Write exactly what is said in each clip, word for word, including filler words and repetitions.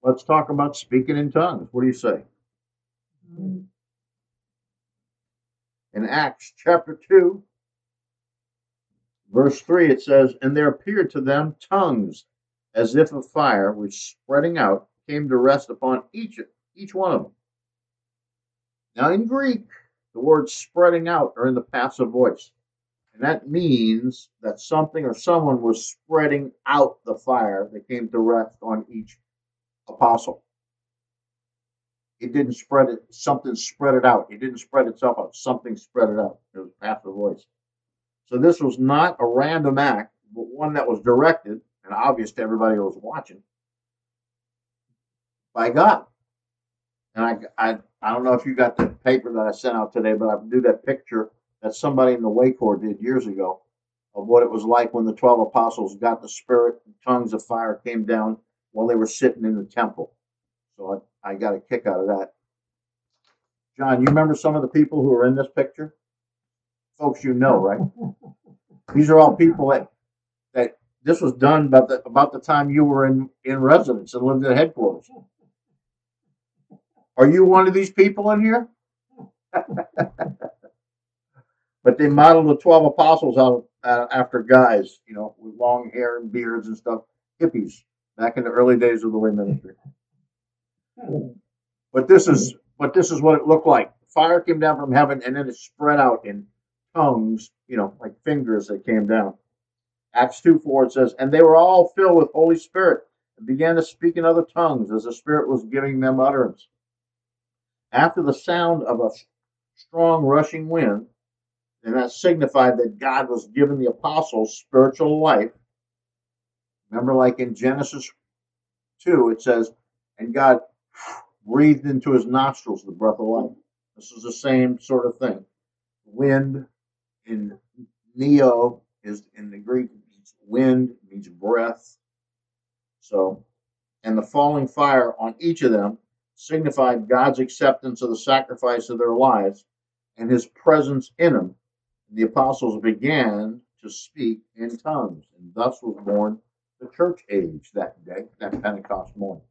Let's talk about speaking in tongues. What do you say? Mm. In Acts chapter two, verse three, it says, "And there appeared to them tongues as if of fire, which spreading out came to rest upon each, each one of them." Now, in Greek, the words spreading out are in the passive voice. And that means that something or someone was spreading out the fire that came to rest on each apostle. It didn't spread it, something spread it out. It didn't spread itself out. Something spread it out. It was passive voice. So this was not a random act, but one that was directed and obvious to everybody who was watching by God. And I, I, I don't know if you got the paper that I sent out today, but I do that picture that somebody in the Way Corps did years ago of what it was like when the twelve apostles got the Spirit, and tongues of fire came down while they were sitting in the temple. So I, I got a kick out of that. John, you remember some of the people who are in this picture? Folks you know, right? These are all people that, that this was done about the, about the time you were in, in residence and lived at headquarters. Are you one of these people in here? But they modeled the twelve apostles out uh, after guys, you know, with long hair and beards and stuff, hippies, back in the early days of the way ministry. But this is but this is what it looked like. Fire came down from heaven and then it spread out in tongues, you know, like fingers that came down. Acts two four, it says, "And they were all filled with Holy Spirit and began to speak in other tongues as the Spirit was giving them utterance." After the sound of a strong rushing wind, and that signified that God was giving the apostles spiritual life. Remember, like in Genesis two, it says, "And God breathed into his nostrils the breath of life." This is the same sort of thing. Wind in neo is in the Greek means wind, means breath. So, and the falling fire on each of them signified God's acceptance of the sacrifice of their lives and his presence in them. And the apostles began to speak in tongues, and thus was born the church age that day, that Pentecost morning.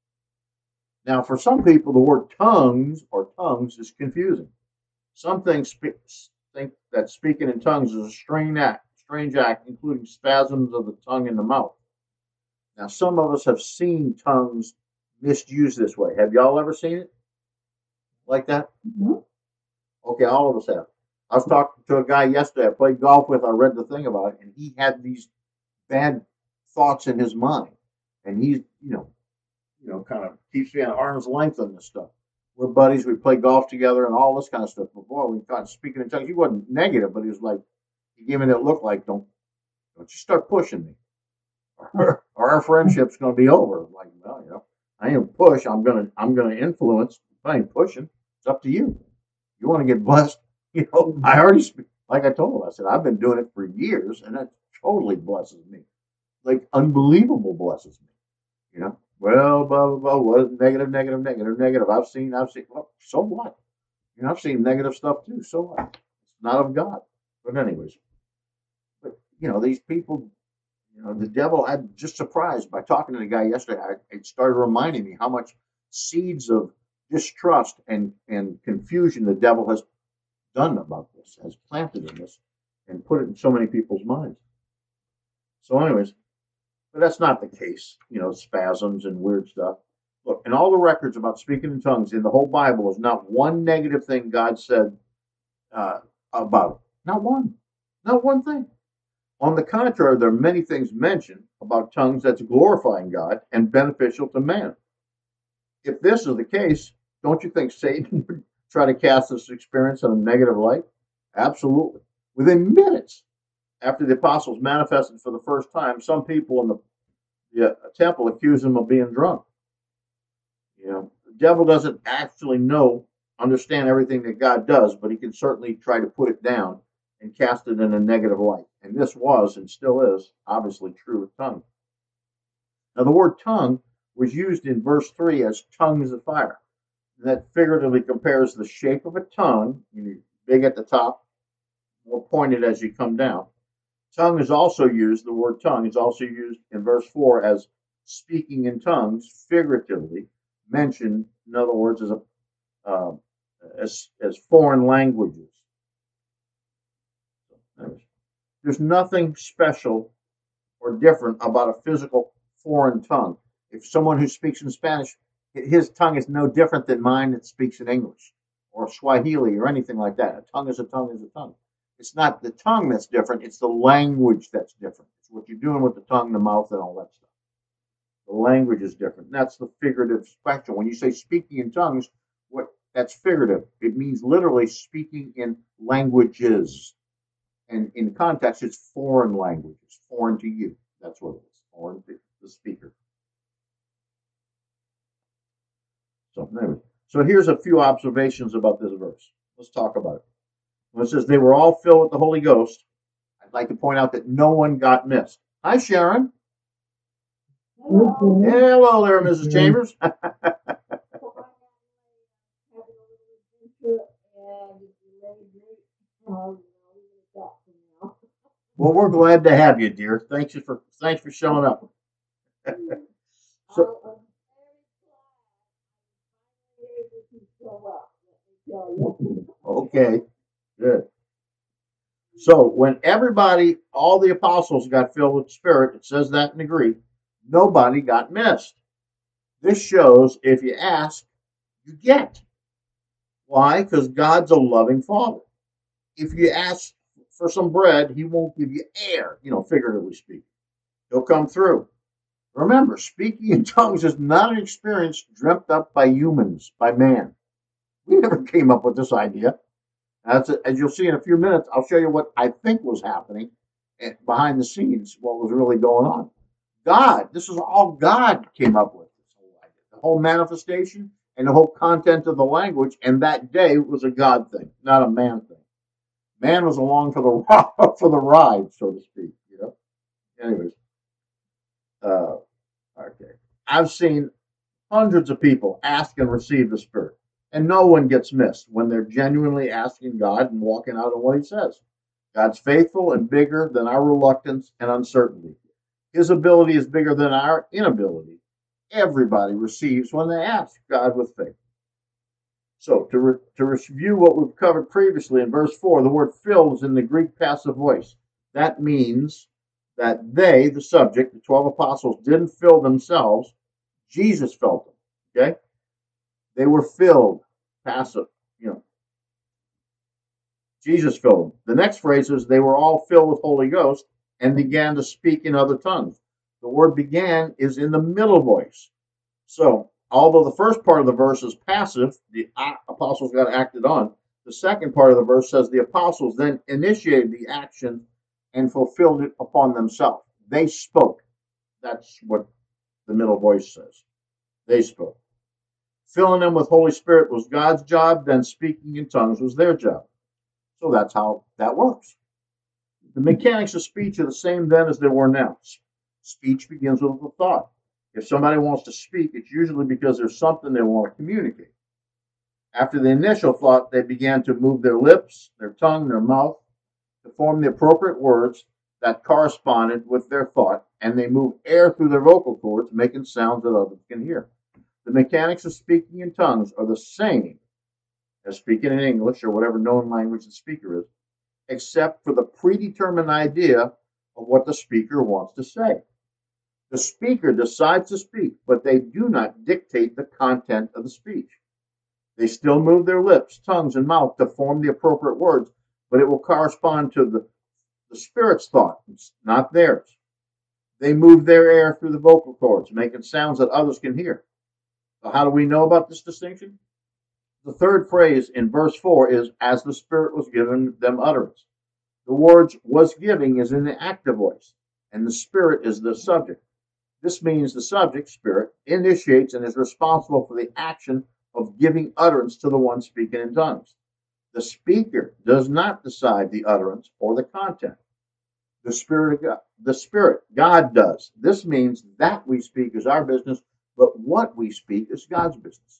Now, for some people, the word tongues or tongues is confusing. Some things think that speaking in tongues is a strange act, strange act, including spasms of the tongue in the mouth. Now, some of us have seen tongues misused this way. Have y'all ever seen it like that? Mhm. Okay, all of us have. I was talking to a guy yesterday I played golf with. I read the thing about it, and he had these bad thoughts in his mind. And he's, you know, you know, kind of keeps me at arm's length on this stuff. We're buddies. We play golf together and all this kind of stuff. Before we got speaking in tongues, he wasn't negative, but he was like, he gave me that look like, don't, don't you start pushing me, or our friendship's going to be over. I'm like, well, you know, I ain't push. I'm gonna, I'm gonna influence. I ain't pushing. It's up to you. You want to get blessed, you know? I already, speak, like I told him, I said I've been doing it for years, and that totally blesses me, like unbelievable blesses me. You know, well, blah blah blah. What negative, negative, negative, negative? I've seen, I've seen. Well, so what? You know, I've seen negative stuff too. So what? It's not of God. But anyways, but you know, these people. You know, the devil. I'm just surprised by talking to the guy yesterday. I, it started reminding me how much seeds of distrust and and confusion the devil has done about this, has planted in this, and put it in so many people's minds. So, anyways, but that's not the case. You know, spasms and weird stuff. Look, in all the records about speaking in tongues in the whole Bible is not one negative thing God said uh, about it. Not one. Not one thing. On the contrary, there are many things mentioned about tongues that's glorifying God and beneficial to man. If this is the case, don't you think Satan would try to cast this experience in a negative light? Absolutely. Within minutes after the apostles manifested for the first time, some people in the, the temple accused him of being drunk. You know, the devil doesn't actually know, understand everything that God does, but he can certainly try to put it down and cast it in a negative light. And this was and still is obviously true with tongues. Now, the word tongue was used in verse three as tongues of fire. And that figuratively compares the shape of a tongue, you know, big at the top, more pointed as you come down. Tongue is also used, the word tongue is also used in verse four as speaking in tongues figuratively mentioned, in other words, as a uh, as as foreign languages. There's nothing special or different about a physical foreign tongue. If someone who speaks in Spanish, his tongue is no different than mine that speaks in English or Swahili or anything like that. A tongue is a tongue is a tongue. It's not the tongue that's different, it's the language that's different. It's what you're doing with the tongue, the mouth, and all that stuff. The language is different. That's the figurative spectrum. When you say speaking in tongues, what that's figurative. It means literally speaking in languages. And in context, it's foreign language. It's foreign to you. That's what it is. Foreign to the speaker. So, anyway. So here's a few observations about this verse. Let's talk about it. When it says they were all filled with the Holy Ghost, I'd like to point out that no one got missed. Hi, Sharon. Hello, Hello there, Missus Chambers. Well, we're glad to have you, dear. Thanks for thanks for showing up. So, okay, good. So when everybody, all the apostles got filled with the Spirit, it says that in the Greek, nobody got missed. This shows if you ask, you get. Why? Because God's a loving Father. If you ask for some bread, He won't give you air, you know, figuratively speaking. He'll come through. Remember, speaking in tongues is not an experience dreamt up by humans, by man. We never came up with this idea. As, as you'll see in a few minutes, I'll show you what I think was happening behind the scenes, what was really going on. God, this is all God came up with. This whole idea. The whole manifestation and the whole content of the language, and that day was a God thing, not a man thing. Man was along for the for the ride, so to speak. You know. Anyways, uh, okay. I've seen hundreds of people ask and receive the Spirit. And no one gets missed when they're genuinely asking God and walking out on what He says. God's faithful and bigger than our reluctance and uncertainty. His ability is bigger than our inability. Everybody receives when they ask God with faith. So, to, re- to review what we've covered previously in verse four, the word filled is in the Greek passive voice. That means that they, the subject, the twelve apostles, didn't fill themselves. Jesus filled them. Okay? They were filled, passive, you know. Jesus filled them. The next phrase is they were all filled with Holy Ghost and began to speak in other tongues. The word began is in the middle voice. So, although the first part of the verse is passive, the apostles got acted on. The second part of the verse says the apostles then initiated the action and fulfilled it upon themselves. They spoke. That's what the middle voice says. They spoke. Filling them with Holy Spirit was God's job, then speaking in tongues was their job. So that's how that works. The mechanics of speech are the same then as they were now. Speech begins with a thought. If somebody wants to speak, it's usually because there's something they want to communicate. After the initial thought, they began to move their lips, their tongue, their mouth to form the appropriate words that corresponded with their thought, and they move air through their vocal cords, making sounds that others can hear. The mechanics of speaking in tongues are the same as speaking in English or whatever known language the speaker is, except for the predetermined idea of what the speaker wants to say. The speaker decides to speak, but they do not dictate the content of the speech. They still move their lips, tongues, and mouth to form the appropriate words, but it will correspond to the, the Spirit's thought, not theirs. They move their air through the vocal cords, making sounds that others can hear. So how do we know about this distinction? The third phrase in verse four is, as the Spirit was giving them utterance. The words was giving is in the active voice, and the Spirit is the subject. This means the subject, Spirit, initiates and is responsible for the action of giving utterance to the one speaking in tongues. The speaker does not decide the utterance or the content. The Spirit of God, the Spirit, God does. This means that we speak is our business, but what we speak is God's business.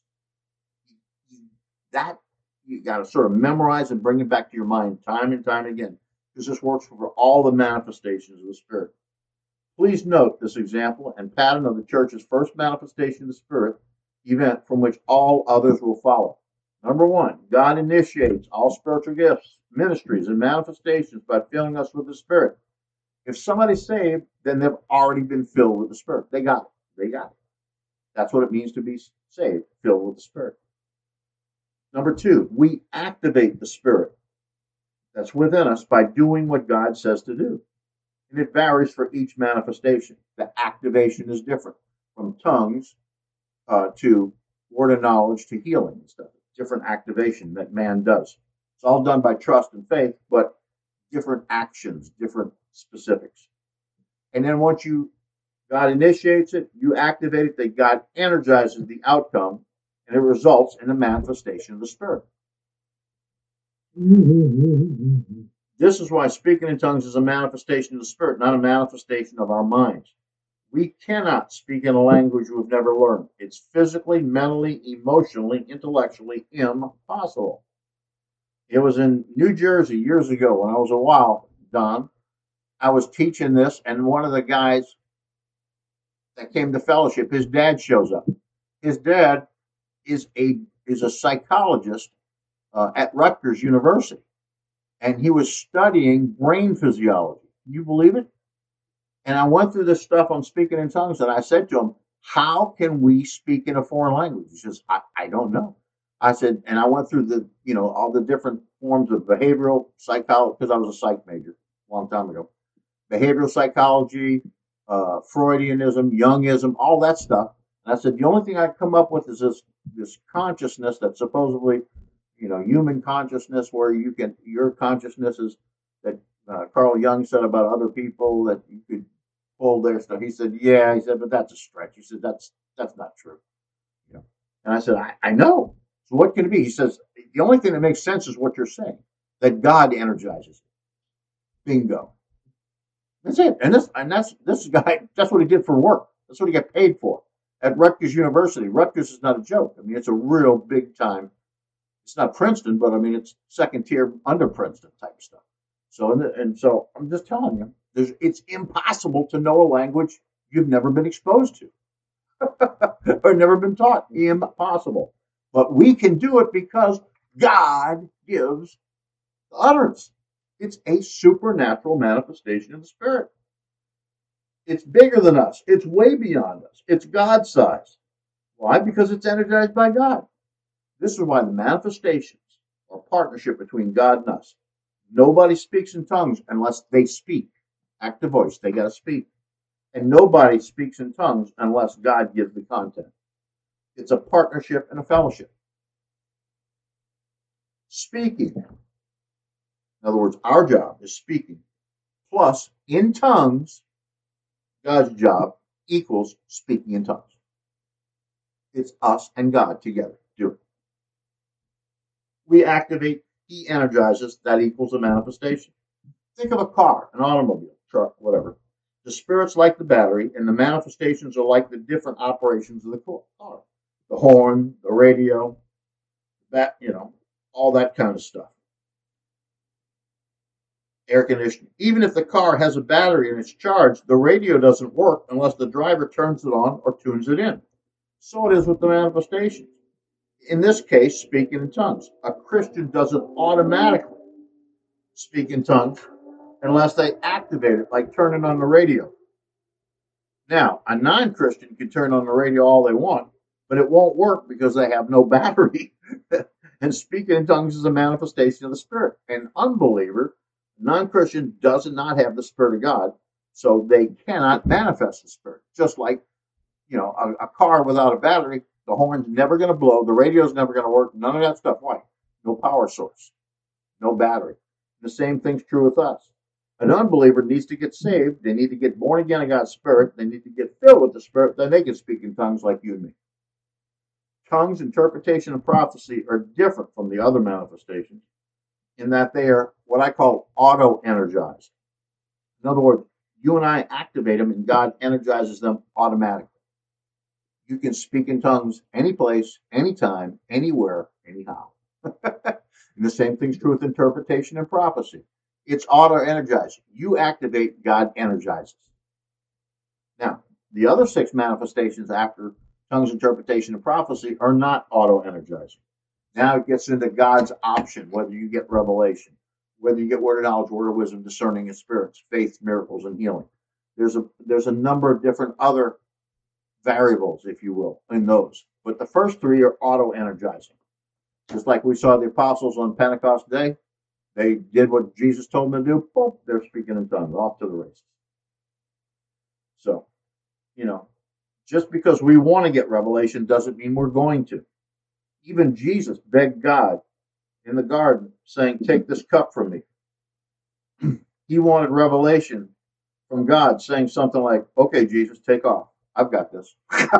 That you got to sort of memorize and bring it back to your mind time and time again, because this works for all the manifestations of the Spirit. Please note this example and pattern of the church's first manifestation of the Spirit event from which all others will follow. Number one, God initiates all spiritual gifts, ministries, and manifestations by filling us with the Spirit. If somebody's saved, then they've already been filled with the Spirit. They got it. They got it. That's what it means to be saved, filled with the Spirit. Number two, we activate the Spirit that's within us by doing what God says to do. And it varies for each manifestation. The activation is different from tongues uh, to word of knowledge to healing and stuff. Different activation that man does. It's all done by trust and faith, but different actions, different specifics. And then once you God initiates it, you activate it, that God energizes the outcome, and it results in the manifestation of the Spirit. This is why speaking in tongues is a manifestation of the Spirit, not a manifestation of our minds. We cannot speak in a language we've never learned. It's physically, mentally, emotionally, intellectually impossible. It was in New Jersey years ago when I was a while, Don. I was teaching this, and one of the guys that came to fellowship, his dad shows up. His dad is a is a psychologist uh, at Rutgers University, and he was studying brain physiology. Can you believe it? And I went through this stuff on speaking in tongues, and I said to him, "How can we speak in a foreign language?" He says, "I, I don't know." I said, and I went through the you know all the different forms of behavioral psychology because I was a psych major a long time ago. Behavioral psychology, uh, Freudianism, Jungism, all that stuff. And I said, the only thing I come up with is this this consciousness that supposedly, you know, human consciousness, where you can your consciousness is that uh, Carl Jung said about other people that you could pull their stuff. He said, yeah, he said, but that's a stretch. He said, that's that's not true. You know, and I said, I, I know. So what can it be? He says, the only thing that makes sense is what you're saying, that God energizes it. Bingo. That's it. And this and that's this guy, that's what he did for work. That's what he got paid for at Rutgers University. Rutgers is not a joke. I mean, it's a real big time. It's not Princeton, but I mean, it's second tier under Princeton type stuff. So, and, and so I'm just telling you, there's, it's impossible to know a language you've never been exposed to or never been taught. Impossible. But we can do it because God gives the utterance. It's a supernatural manifestation of the Spirit. It's bigger than us. It's way beyond us. It's God size. Why? Because it's energized by God. This is why the manifestations are partnership between God and us. Nobody speaks in tongues unless they speak. Active voice, they got to speak. And nobody speaks in tongues unless God gives the content. It's a partnership and a fellowship. Speaking. In other words, our job is speaking. Plus, in tongues, God's job equals speaking in tongues. It's us and God together. Do it. We activate, He energizes, that equals a manifestation. Think of a car, an automobile, truck, whatever. The Spirit's like the battery, and the manifestations are like the different operations of the car. The horn, the radio, that, you know, all that kind of stuff. Air conditioning. Even if the car has a battery and it's charged, the radio doesn't work unless the driver turns it on or tunes it in. So it is with the manifestations. In this case, speaking in tongues. A Christian doesn't automatically speak in tongues unless they activate it, like turning on the radio. Now, a non-Christian can turn on the radio all they want, but it won't work because they have no battery. And speaking in tongues is a manifestation of the Spirit. An unbeliever, non-Christian, does not have the Spirit of God, so they cannot manifest the Spirit. Just like, you know, a, a car without a battery, the horn's never going to blow, the radio's never going to work, none of that stuff. Why? No power source, no battery. The same thing's true with us. An unbeliever needs to get saved. They need to get born again in God's Spirit. They need to get filled with the Spirit. Then they can speak in tongues like you and me. Tongues, interpretation, and prophecy are different from the other manifestations in that they are what I call auto-energized. In other words, you and I activate them and God energizes them automatically. You can speak in tongues any place, anytime, anywhere, anyhow. And the same thing's true with interpretation and prophecy. It's auto-energized. You activate, God energizes. The other six manifestations after tongues, interpretation, and prophecy are not auto-energizing. Now it gets into God's option, whether you get revelation, whether you get word of knowledge, word of wisdom, discerning of spirits, faith, miracles, and healing. There's a there's a number of different other variables, if you will, in those. But the first three are auto-energizing. Just like we saw the apostles on Pentecost Day, they did what Jesus told them to do. Boom, they're speaking in tongues, off to the races. So, you know, just because we want to get revelation doesn't mean we're going to. Even Jesus begged God in the garden, saying, "Take this cup from me." He wanted revelation from God, saying something like, "Okay, Jesus, take off. I've got this."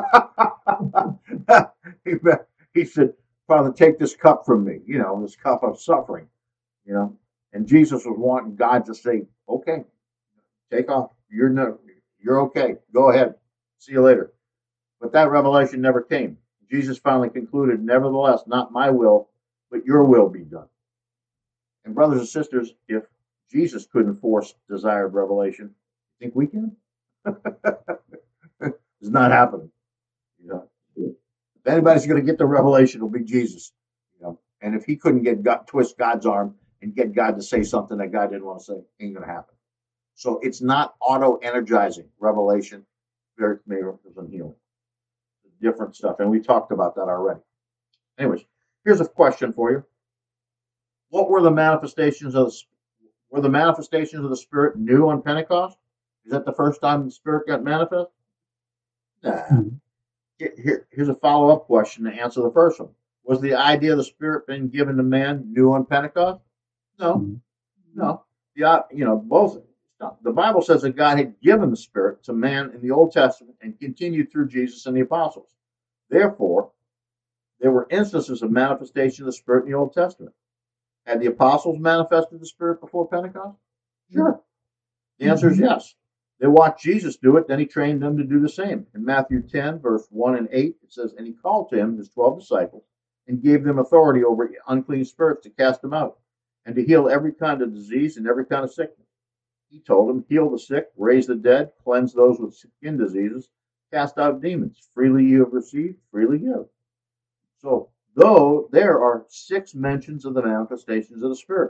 he, he said, "Father, take this cup from me, you know, this cup of suffering, you know." And Jesus was wanting God to say, "Okay, take off. You're no, you're okay. Go ahead. See you later." But that revelation never came. Jesus finally concluded, "Nevertheless, not my will, but your will be done." And brothers and sisters, if Jesus couldn't force desired revelation, you think we can? It's not happening. You know, if anybody's going to get the revelation, it'll be Jesus. You know, and if he couldn't get God, twist God's arm and get God to say something that God didn't want to say, ain't going to happen. So it's not auto-energizing revelation, spirit, miracles, and healing. Different stuff, and we talked about that already. Anyways, here's a question for you: what were the manifestations of the were the manifestations of the Spirit new on Pentecost? Is that the first time the Spirit got manifest? Nah. Mm-hmm. Here, here's a follow-up question to answer the first one. Was the idea of the Spirit being given to man new on Pentecost? No, mm-hmm. no. The you know both. The Bible says that God had given the Spirit to man in the Old Testament and continued through Jesus and the apostles. Therefore, there were instances of manifestation of the Spirit in the Old Testament. Had the apostles manifested the Spirit before Pentecost? Sure. The answer is yes. They watched Jesus do it, then he trained them to do the same. In Matthew ten, verse one and eight, it says, "And he called to him his twelve disciples and gave them authority over unclean spirits to cast them out and to heal every kind of disease and every kind of sickness. He told them, heal the sick, raise the dead, cleanse those with skin diseases, cast out demons. Freely you have received, freely give." So, though there are six mentions of the manifestations of the Spirit.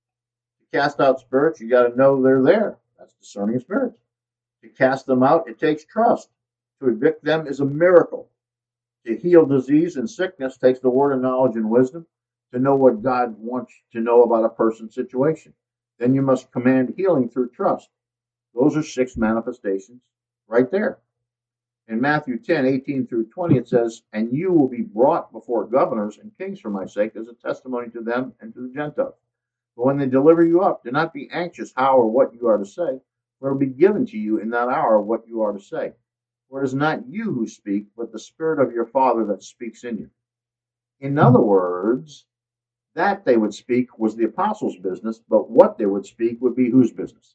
To cast out spirits, you got to know they're there. That's discerning of spirits. To cast them out, it takes trust. To evict them is a miracle. To heal disease and sickness takes the word of knowledge and wisdom to know what God wants to know about a person's situation. Then you must command healing through trust. Those are six manifestations right there. In Matthew ten, eighteen through twenty, it says, "And you will be brought before governors and kings for my sake as a testimony to them and to the Gentiles. But when they deliver you up, do not be anxious how or what you are to say, for it will be given to you in that hour what you are to say. For it is not you who speak, but the Spirit of your Father that speaks in you." In other words, that they would speak was the apostles' business, but what they would speak would be whose business?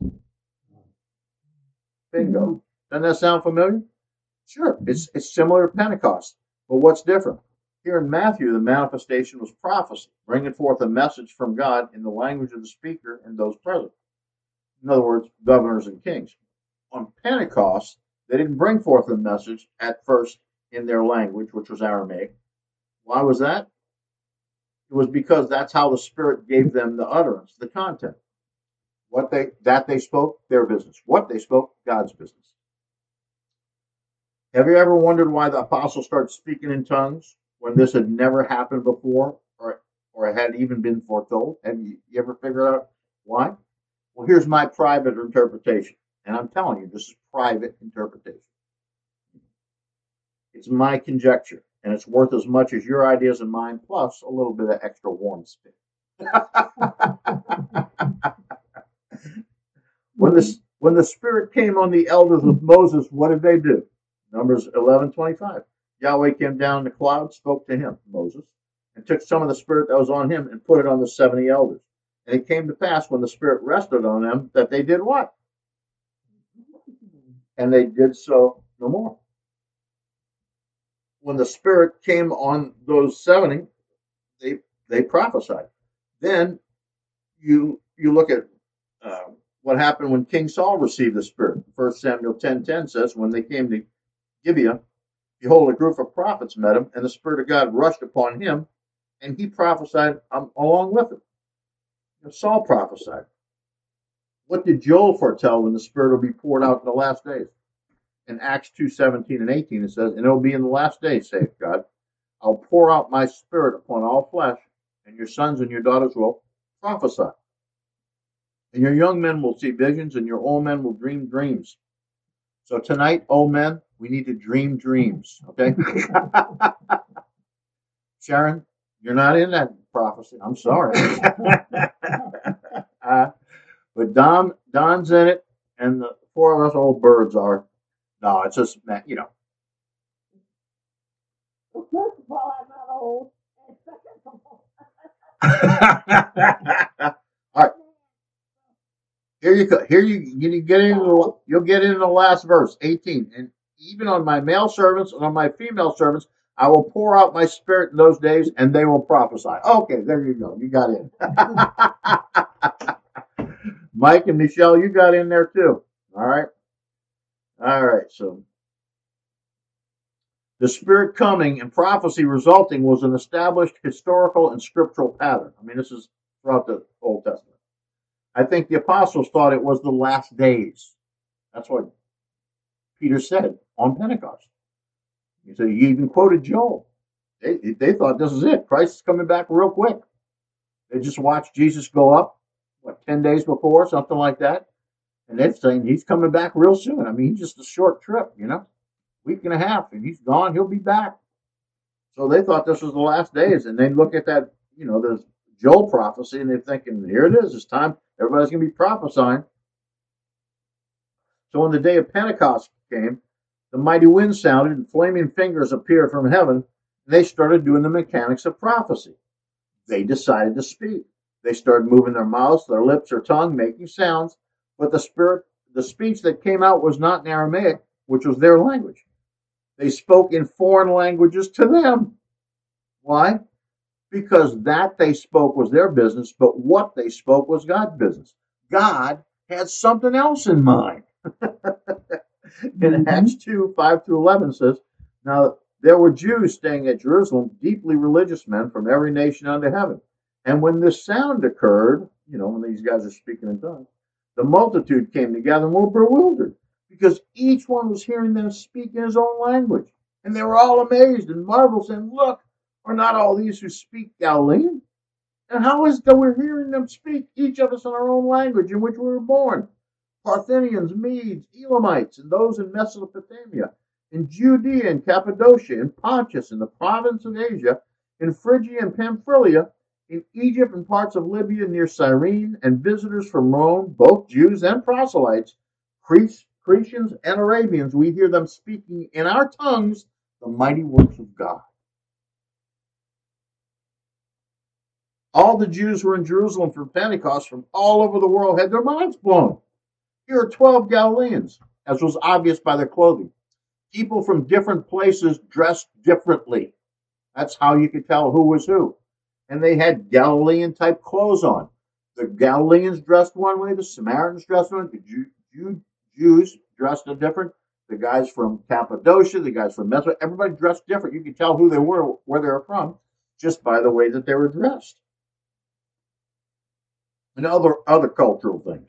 Bingo. Doesn't that sound familiar? Sure. It's, it's similar to Pentecost, but what's different? Here in Matthew, the manifestation was prophecy, bringing forth a message from God in the language of the speaker and those present. In other words, governors and kings. On Pentecost, they didn't bring forth a message at first in their language, which was Aramaic. Why was that? It was because that's how the Spirit gave them the utterance, the content. What they that they spoke, their business. What they spoke, God's business. Have you ever wondered why the apostles started speaking in tongues when this had never happened before or, or had even been foretold? Have you, you ever figured out why? Well, here's my private interpretation. And I'm telling you, this is private interpretation. It's my conjecture, and it's worth as much as your ideas and mine, plus a little bit of extra warm spin. when, the, when the Spirit came on the elders with Moses, what did they do? Numbers eleven twenty-five. Yahweh came down in the cloud, spoke to him, Moses, and took some of the Spirit that was on him and put it on the seventy elders. And it came to pass when the Spirit rested on them that they did what? And they did so no more. When the Spirit came on those seventy, they they prophesied. Then you you look at uh, what happened when King Saul received the Spirit. First Samuel ten ten says, when they came to Gibeah, behold, a group of prophets met him, and the Spirit of God rushed upon him, and he prophesied um, along with him. Saul prophesied. What did Joel foretell when the Spirit will be poured out in the last days? In Acts two seventeen and eighteen, it says, and it will be in the last days, saith God, I'll pour out my Spirit upon all flesh, and your sons and your daughters will prophesy. And your young men will see visions, and your old men will dream dreams. So tonight, old men, we need to dream dreams, okay? Sharon, you're not in that prophecy. I'm sorry. uh, but Don, Don's in it, and the four of us old birds are. No, it's just, you know. Well, first of all, I'm not old. And second of all, all right. Here you go. Here you you get into you'll get into the last verse, eighteen. And even on my male servants and on my female servants, I will pour out my spirit in those days, and they will prophesy. Okay, there you go. You got in. Mike and Michelle, you got in there too. All right. All right. So the Spirit coming and prophecy resulting was an established historical and scriptural pattern. I mean, this is throughout the Old Testament. I think the apostles thought it was the last days. That's what Peter said on Pentecost. He said, he even quoted Joel. They, they thought this is it. Christ is coming back real quick. They just watched Jesus go up, what, ten days before, something like that. And they're saying he's coming back real soon. I mean, he's just a short trip, you know, week and a half, and he's gone. He'll be back. So they thought this was the last days. And they look at that, you know, the Joel prophecy, and they're thinking, here it is. It's time. Everybody's going to be prophesying. So when the day of Pentecost came, the mighty wind sounded, and flaming fingers appeared from heaven, and they started doing the mechanics of prophecy. They decided to speak. They started moving their mouths, their lips, their tongue, making sounds, but the spirit, the speech that came out was not in Aramaic, which was their language. They spoke in foreign languages to them. Why? Because that they spoke was their business, but what they spoke was God's business. God had something else in mind. In mm-hmm. Acts two, five through eleven says, now there were Jews staying at Jerusalem, deeply religious men from every nation under heaven. And when this sound occurred, you know, when these guys are speaking in tongues, the multitude came together and were bewildered because each one was hearing them speak in his own language. And they were all amazed and marveled, saying, look, are not all these who speak Galilean? And how is it that we're hearing them speak, each of us in our own language in which we were born? Parthians, Medes, Elamites, and those in Mesopotamia, in Judea and Cappadocia, in Pontus, in the province of Asia, in Phrygia and Pamphylia, in Egypt and parts of Libya near Cyrene, and visitors from Rome, both Jews and proselytes, Cretians and Arabians, we hear them speaking in our tongues the mighty works of God. All the Jews who were in Jerusalem for Pentecost from all over the world had their minds blown. Here are twelve Galileans, as was obvious by their clothing. People from different places dressed differently. That's how you could tell who was who. And they had Galilean-type clothes on. The Galileans dressed one way, the Samaritans dressed one way, the Jew, Jew, Jews dressed a different. The guys from Cappadocia, the guys from Mesopotamia, everybody dressed different. You could tell who they were, where they were from, just by the way that they were dressed. And other, other cultural things.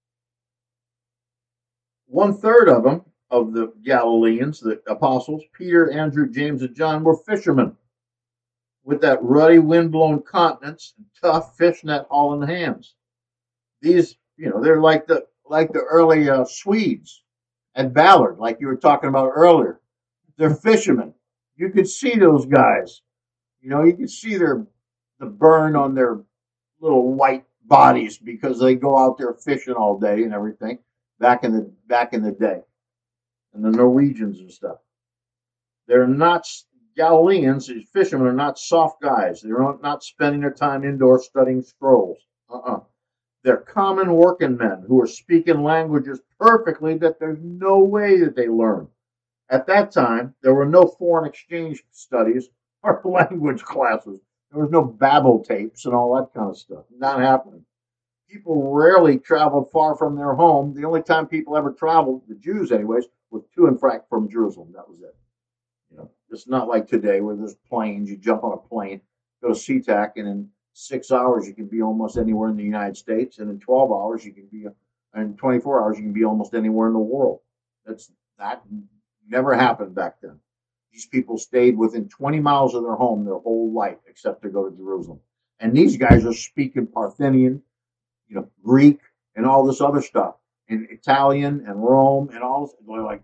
One third of them, of the Galileans, the apostles, Peter, Andrew, James, and John, were fishermen with that ruddy, wind-blown countenance and tough fishnet hauling hands. These, you know, they're like the like the early uh, Swedes at Ballard, like you were talking about earlier. They're fishermen. You could see those guys. You know, you could see their the burn on their little white bodies because they go out there fishing all day and everything. Back in the back in the day, and the Norwegians and stuff. They're not Galileans. These fishermen are not soft guys. They're not spending their time indoors studying scrolls. Uh-uh. They're common working men who are speaking languages perfectly that there's no way that they learn. At that time, there were no foreign exchange studies or language classes. There was no Babel tapes and all that kind of stuff. Not happening. People rarely traveled far from their home. The only time people ever traveled, the Jews anyways, with to and fro from Jerusalem. That was it. You know, it's not like today where there's planes. You jump on a plane, go to SeaTac, and in six hours you can be almost anywhere in the United States, and in twelve hours you can be, in twenty-four hours you can be almost anywhere in the world. That's that never happened back then. These people stayed within twenty miles of their home their whole life, except to go to Jerusalem. And these guys are speaking Parthian, you know, Greek, and all this other stuff, and Italian and Rome and all this. They're like,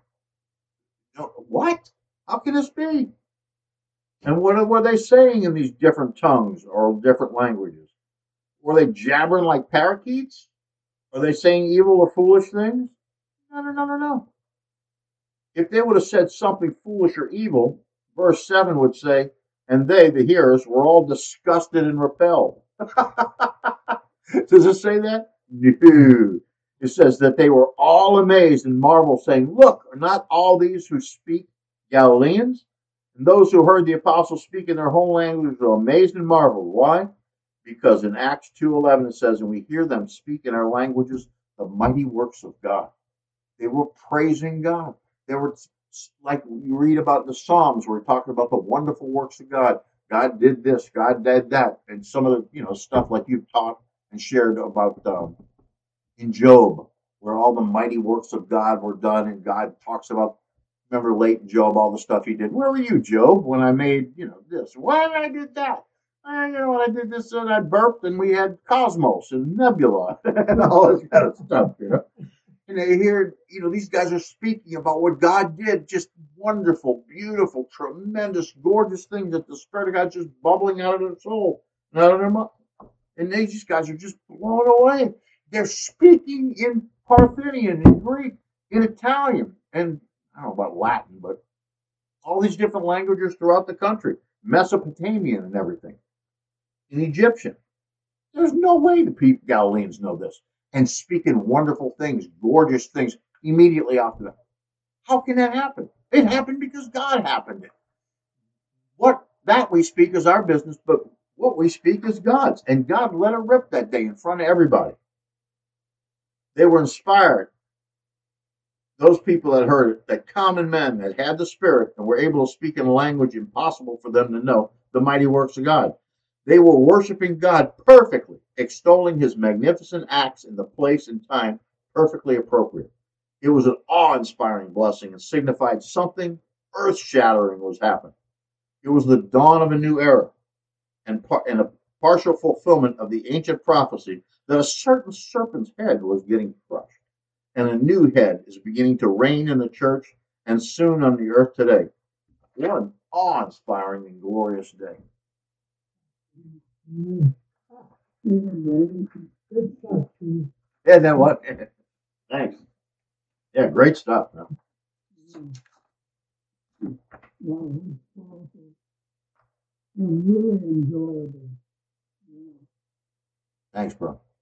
what? How can this be? And what were they saying in these different tongues or different languages? Were they jabbering like parakeets? Are they saying evil or foolish things? No, no, no, no, no. If they would have said something foolish or evil, verse seven would say, and they, the hearers, were all disgusted and repelled. Does it say that? No. It says that they were all amazed and marveled, saying, look, are not all these who speak Galileans? And those who heard the apostles speak in their home language were amazed and marveled. Why? Because in Acts two eleven it says, and we hear them speak in our languages the mighty works of God. They were praising God. They were like you read about the Psalms where it talked about the wonderful works of God. God did this, God did that, and some of the you know stuff like you've taught and shared about um, in Job, where all the mighty works of God were done, and God talks about. Remember late in Job, all the stuff he did. Where were you, Job, when I made you know this? Why did I did that? I, you know, when I did this and I burped, and we had Cosmos and Nebula and all this kind of stuff. You know. And they hear, you know, these guys are speaking about what God did, just wonderful, beautiful, tremendous, gorgeous things that the Spirit of God just bubbling out of their soul and out of their mouth. And these guys are just blown away. They're speaking in Parthian, in Greek, in Italian, and I don't know about Latin, but all these different languages throughout the country, Mesopotamian and everything, in Egyptian. There's no way the people Galileans know this and speaking wonderful things, gorgeous things immediately after that. How can that happen? It happened because God happened it. What that we speak is our business, but what we speak is God's. And God let it rip that day in front of everybody. They were inspired. Those people that heard it, that common men that had the Spirit and were able to speak in a language impossible for them to know, the mighty works of God. They were worshiping God perfectly, extolling his magnificent acts in the place and time perfectly appropriate. It was an awe-inspiring blessing and signified something earth-shattering was happening. It was the dawn of a new era and, par- and a partial fulfillment of the ancient prophecy that a certain serpent's head was getting crushed, and a new head is beginning to reign in the church and soon on the earth today. What an awe-inspiring and glorious day. Mm. Good stuff, Steve. Yeah, then what? Thanks. Yeah, great stuff. Man. Wow, powerful. And really enjoyable. Yeah. Thanks, bro.